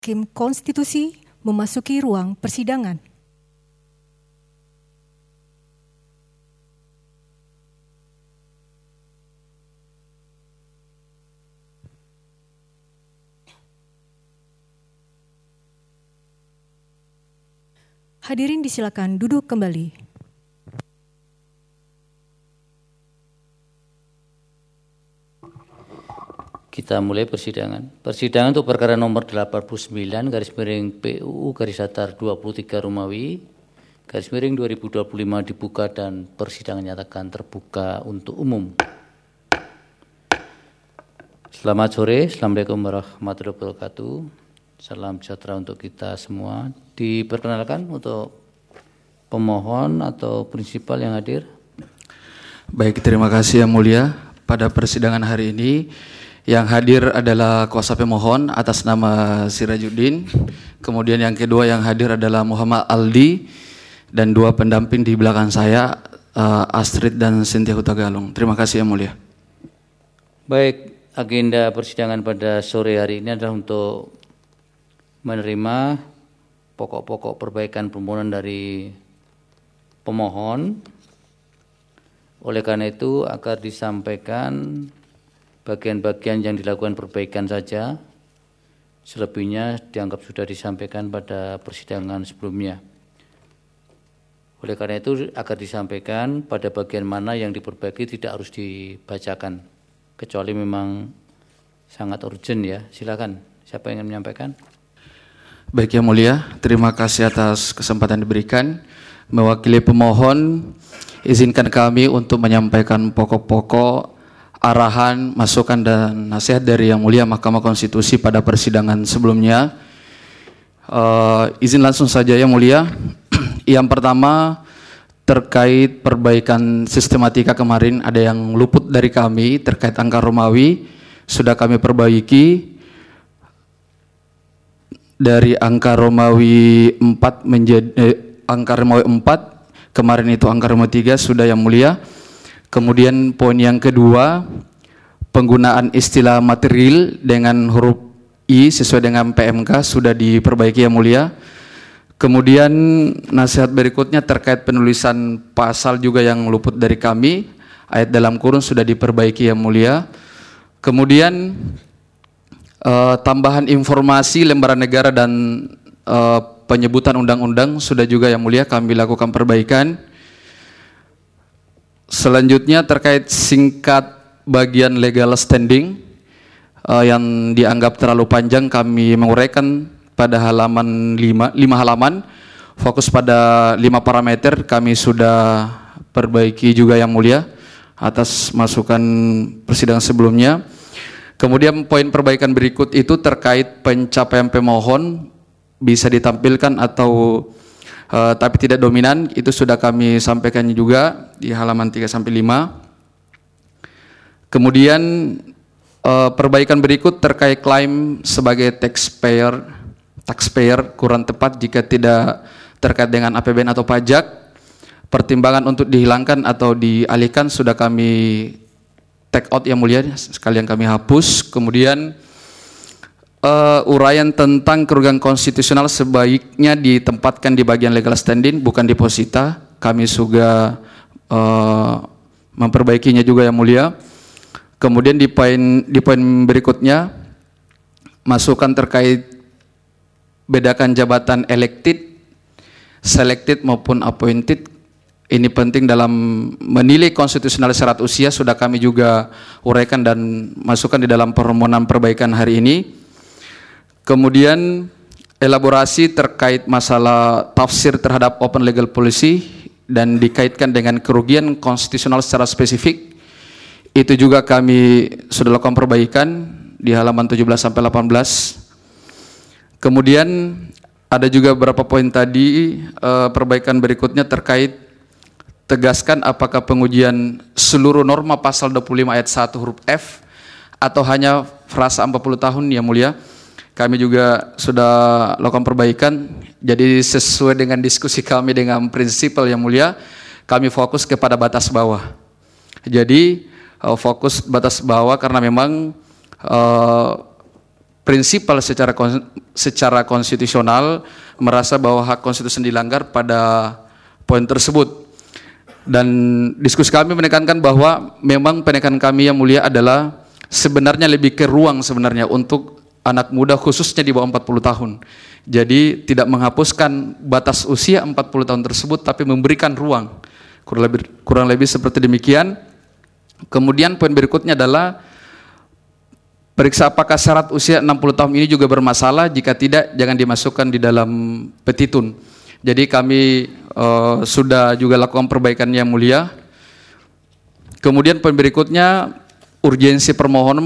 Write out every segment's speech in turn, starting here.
Hakim Konstitusi memasuki ruang persidangan. Hadirin disilakan duduk kembali. Kita mulai persidangan. Persidangan untuk perkara nomor 89 garis miring PUU garis datar 23 Romawi garis miring 2025 dibuka dan persidangan nyatakan terbuka untuk umum. Selamat sore, Assalamualaikum warahmatullahi wabarakatuh. Salam sejahtera untuk kita semua. Diperkenalkan untuk pemohon atau prinsipal yang hadir. Baik, terima kasih Yang Mulia. Pada persidangan hari ini yang hadir adalah kuasa pemohon atas nama Sirajuddin. Kemudian yang kedua yang hadir adalah Muhammad Aldi. Dan dua pendamping di belakang saya, Astrid dan Cynthia Hutagalung. Terima kasih Yang Mulia. Baik, agenda persidangan pada sore hari ini adalah untuk menerima pokok-pokok perbaikan permohonan dari pemohon. Oleh karena itu agar disampaikan bagian-bagian yang dilakukan perbaikan saja, selebihnya dianggap sudah disampaikan pada persidangan sebelumnya. Oleh karena itu agar disampaikan pada bagian mana yang diperbaiki tidak harus dibacakan, kecuali memang sangat urgent ya. Silakan, siapa yang ingin menyampaikan? Baik Yang Mulia, terima kasih atas kesempatan diberikan. Mewakili pemohon, izinkan kami untuk menyampaikan pokok-pokok arahan, masukan dan nasihat dari Yang Mulia Mahkamah Konstitusi pada persidangan sebelumnya. Izin langsung saja Yang Mulia. Yang pertama terkait perbaikan sistematika kemarin ada yang luput dari kami terkait angka Romawi, sudah kami perbaiki dari angka Romawi 4 menjadi angka Romawi 4, kemarin itu angka Romawi 3 sudah Yang Mulia. Kemudian poin yang kedua, penggunaan istilah material dengan huruf I sesuai dengan PMK sudah diperbaiki Yang Mulia. Kemudian nasihat berikutnya terkait penulisan pasal juga yang luput dari kami, ayat dalam kurung sudah diperbaiki Yang Mulia. Kemudian tambahan informasi lembaran negara dan penyebutan undang-undang sudah juga Yang Mulia kami lakukan perbaikan. Selanjutnya terkait singkat bagian legal standing yang dianggap terlalu panjang, kami menguraikan pada halaman 5 halaman, fokus pada 5 parameter kami sudah perbaiki juga Yang Mulia atas masukan persidangan sebelumnya. Kemudian poin perbaikan berikut itu terkait pencapaian pemohon bisa ditampilkan atau tapi tidak dominan, itu sudah kami sampaikan juga di halaman 3-5. Kemudian perbaikan berikut terkait klaim sebagai taxpayer kurang tepat jika tidak terkait dengan APBN atau pajak. Pertimbangan untuk dihilangkan atau dialihkan sudah kami take out Yang Mulia, sekalian kami hapus. Kemudian uraian tentang kerugian konstitusional sebaiknya ditempatkan di bagian legal standing, bukan deposita. Kami juga memperbaikinya juga Yang Mulia. Kemudian di poin berikutnya, masukan terkait bedakan jabatan elected, selected maupun appointed. Ini penting dalam menilai konstitusional syarat usia, sudah kami juga uraikan dan masukkan di dalam permohonan perbaikan hari ini. Kemudian elaborasi terkait masalah tafsir terhadap open legal policy dan dikaitkan dengan kerugian konstitusional secara spesifik, itu juga kami sudah lakukan perbaikan di halaman 17-18. Kemudian ada juga beberapa poin tadi, perbaikan berikutnya terkait tegaskan apakah pengujian seluruh norma pasal 25 ayat 1 huruf F atau hanya frasa 40 tahun Yang Mulia. Kami juga sudah lakukan perbaikan, jadi sesuai dengan diskusi kami dengan prinsipal Yang Mulia, kami fokus kepada batas bawah. Jadi fokus batas bawah karena memang prinsipal secara konstitusional merasa bahwa hak konstitusi dilanggar pada poin tersebut. Dan diskusi kami menekankan bahwa memang penekanan kami yang mulia adalah sebenarnya lebih ke ruang sebenarnya untuk anak muda khususnya di bawah 40 tahun. Jadi tidak menghapuskan batas usia 40 tahun tersebut, tapi memberikan ruang. Kurang lebih seperti demikian. Kemudian poin berikutnya adalah periksa apakah syarat usia 60 tahun ini juga bermasalah. Jika tidak, jangan dimasukkan di dalam petitun. Jadi kami sudah juga lakukan perbaikan yang mulia. Kemudian poin berikutnya, urgensi permohonan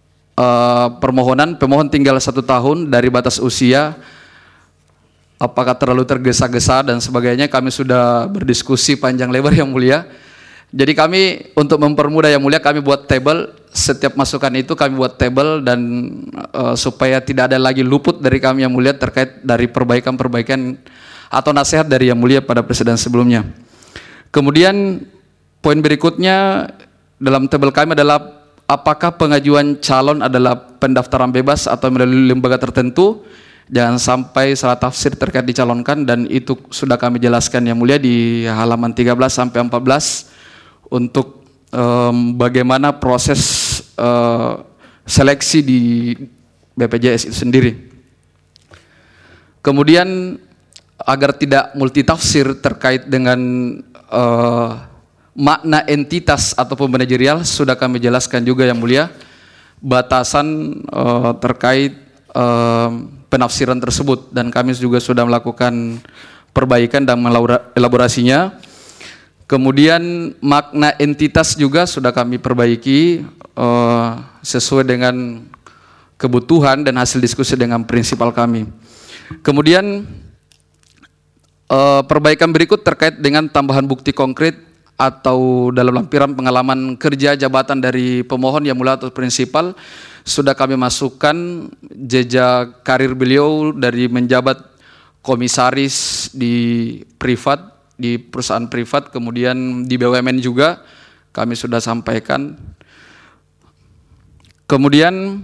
pemohon tinggal 1 tahun dari batas usia. Apakah terlalu tergesa-gesa dan sebagainya, kami sudah berdiskusi panjang lebar yang mulia. Jadi kami untuk mempermudah yang mulia, kami buat table, setiap masukan itu kami buat table dan supaya tidak ada lagi luput dari kami yang mulia terkait dari perbaikan-perbaikan atau nasihat dari yang mulia pada presiden sebelumnya. Kemudian poin berikutnya dalam table kami adalah apakah pengajuan calon adalah pendaftaran bebas atau melalui lembaga tertentu. Jangan sampai salah tafsir terkait dicalonkan, dan itu sudah kami jelaskan yang mulia di halaman 13 sampai 14 untuk bagaimana proses seleksi di BPJS itu sendiri. Kemudian agar tidak multitafsir terkait dengan makna entitas ataupun manajerial, sudah kami jelaskan juga yang mulia batasan terkait penafsiran tersebut, dan kami juga sudah melakukan perbaikan dan melaborasinya. Kemudian makna entitas juga sudah kami perbaiki sesuai dengan kebutuhan dan hasil diskusi dengan prinsipal kami. Kemudian perbaikan berikut terkait dengan tambahan bukti konkret atau dalam lampiran pengalaman kerja jabatan dari pemohon yang mulia atau prinsipal, sudah kami masukkan jejak karir beliau dari menjabat komisaris di privat, di perusahaan privat, kemudian di BUMN juga kami sudah sampaikan. Kemudian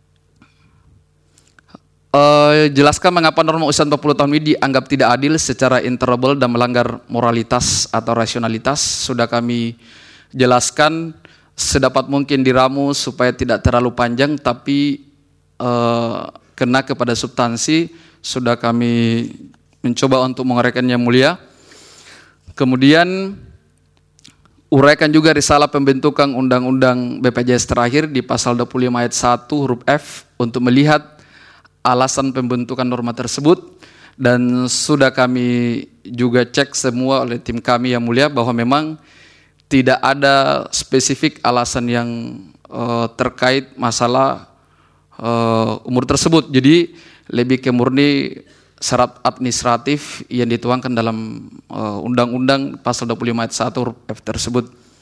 jelaskan mengapa norma usia 40 tahun ini dianggap tidak adil secara intolerable dan melanggar moralitas atau rasionalitas. Sudah kami jelaskan sedapat mungkin diramu supaya tidak terlalu panjang, tapi kena kepada substansi. Sudah kami mencoba untuk menguraikan yang mulia. Kemudian uraikan juga risalah pembentukan Undang-Undang BPJS terakhir di pasal 25 ayat 1 huruf F untuk melihat alasan pembentukan norma tersebut, dan sudah kami juga cek semua oleh tim kami yang mulia bahwa memang tidak ada spesifik alasan yang terkait masalah umur tersebut. Jadi lebih ke murni syarat administratif yang dituangkan dalam Undang-Undang pasal 25 ayat 1 huruf F tersebut.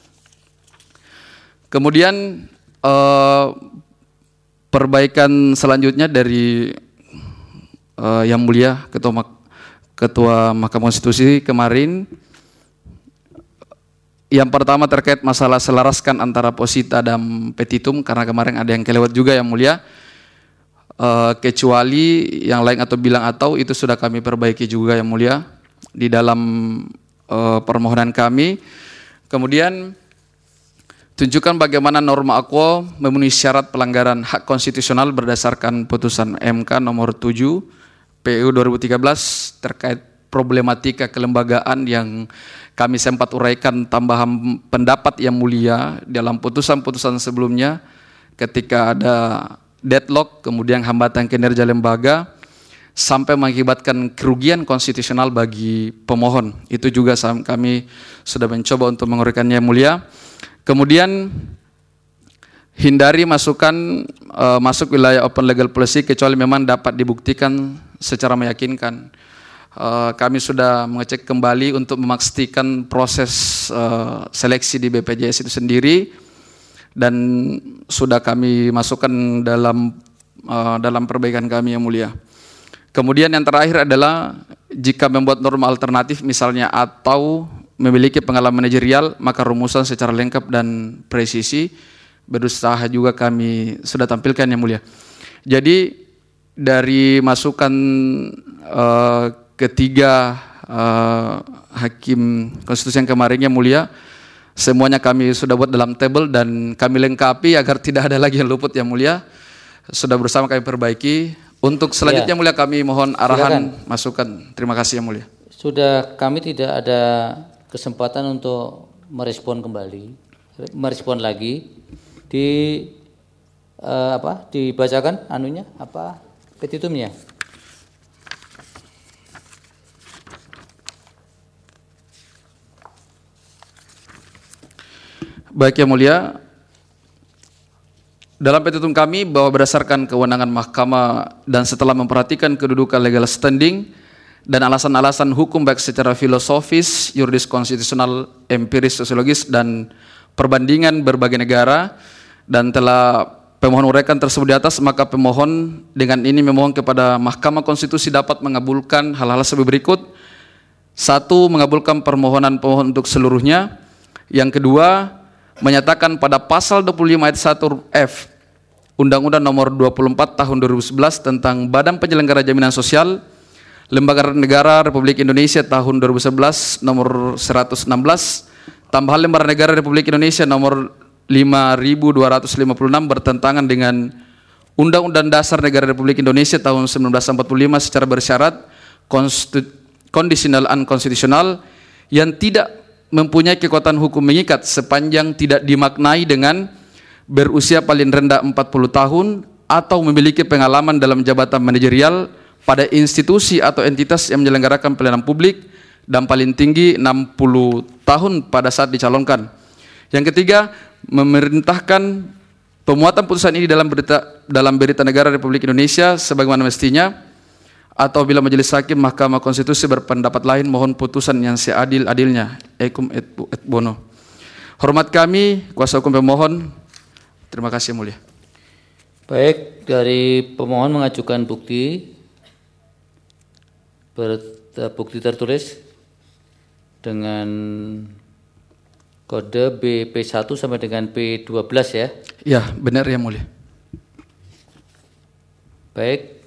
Kemudian perbaikan selanjutnya dari yang mulia Ketua Mahkamah Konstitusi kemarin, yang pertama terkait masalah selaraskan antara posita dan petitum, karena kemarin ada yang kelewat juga yang mulia, kecuali yang lain atau bilang atau, itu sudah kami perbaiki juga yang mulia di dalam permohonan kami. Kemudian tunjukkan bagaimana norma aqua memenuhi syarat pelanggaran hak konstitusional berdasarkan putusan MK nomor 7 PU 2013 terkait problematika kelembagaan yang kami sempat uraikan tambahan pendapat yang mulia dalam putusan-putusan sebelumnya ketika ada deadlock, kemudian hambatan kinerja lembaga sampai mengakibatkan kerugian konstitusional bagi pemohon. Itu juga kami sudah mencoba untuk menguraikannya yang mulia. Kemudian hindari masuk wilayah open legal policy kecuali memang dapat dibuktikan secara meyakinkan. Kami sudah mengecek kembali untuk memastikan proses seleksi di BPJS itu sendiri, dan sudah kami masukkan dalam perbaikan kami yang mulia. Kemudian yang terakhir adalah jika membuat norma alternatif misalnya atau memiliki pengalaman manajerial, maka rumusan secara lengkap dan presisi berusaha juga kami sudah tampilkan yang mulia. Jadi dari masukan ketiga hakim konstitusi yang kemarin yang mulia, semuanya kami sudah buat dalam tabel dan kami lengkapi agar tidak ada lagi yang luput yang mulia. Sudah bersama kami perbaiki. Untuk selanjutnya mulia kami mohon arahan masukan. Terima kasih yang mulia. Sudah kami tidak ada kesempatan untuk merespon lagi. Dibacakan petitumnya. Baik yang mulia, dalam petitum kami bahwa berdasarkan kewenangan mahkamah dan setelah memperhatikan kedudukan legal standing dan alasan-alasan hukum baik secara filosofis, yuridis konstitusional, empiris, sosiologis, dan perbandingan berbagai negara, dan telah pemohon uraikan tersebut di atas, maka pemohon dengan ini memohon kepada Mahkamah Konstitusi dapat mengabulkan hal-hal sebagai berikut. 1. Mengabulkan permohonan pemohon untuk seluruhnya. Yang kedua, menyatakan pada pasal 25 ayat 1F Undang-Undang Nomor 24 Tahun 2011 tentang Badan Penyelenggara Jaminan Sosial, Lembaga Negara Republik Indonesia Tahun 2011 Nomor 116, tambahan Lembaga Negara Republik Indonesia Nomor 5256 bertentangan dengan Undang-Undang Dasar Negara Republik Indonesia Tahun 1945 secara bersyarat conditional unconstitutional yang tidak mempunyai kekuatan hukum mengikat sepanjang tidak dimaknai dengan berusia paling rendah 40 tahun atau memiliki pengalaman dalam jabatan manajerial pada institusi atau entitas yang menyelenggarakan pelayanan publik dan paling tinggi 60 tahun pada saat dicalonkan. Yang ketiga, memerintahkan pemuatan putusan ini dalam berita negara Republik Indonesia sebagaimana mestinya, atau bila majelis hakim Mahkamah Konstitusi berpendapat lain, mohon putusan yang seadil-adilnya. Ecum et bono. Hormat kami, kuasa hukum pemohon. Terima kasih yang mulia. Baik, dari pemohon mengajukan bukti tertulis dengan kode BP1 sampai dengan P12 ya? Ya, benar yang mulia. Baik.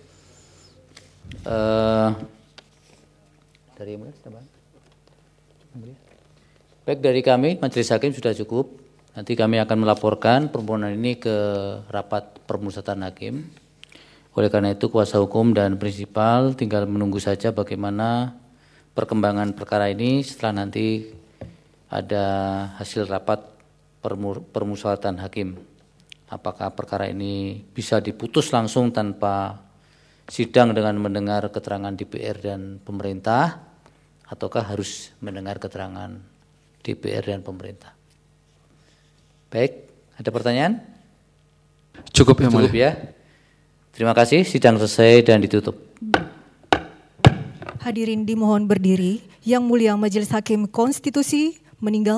Dari kami Majelis Hakim sudah cukup. Nanti kami akan melaporkan permohonan ini ke rapat permusyawaratan hakim. Oleh karena itu kuasa hukum dan prinsipal tinggal menunggu saja bagaimana perkembangan perkara ini setelah nanti ada hasil rapat permusyawaratan hakim. Apakah perkara ini bisa diputus langsung tanpa sidang dengan mendengar keterangan DPR dan pemerintah, ataukah harus mendengar keterangan DPR dan pemerintah? Baik, ada pertanyaan? Cukup ya, Cukup ya. Terima kasih, sidang selesai dan ditutup. Hadirin dimohon berdiri. Yang Mulia Majelis Hakim Konstitusi meninggal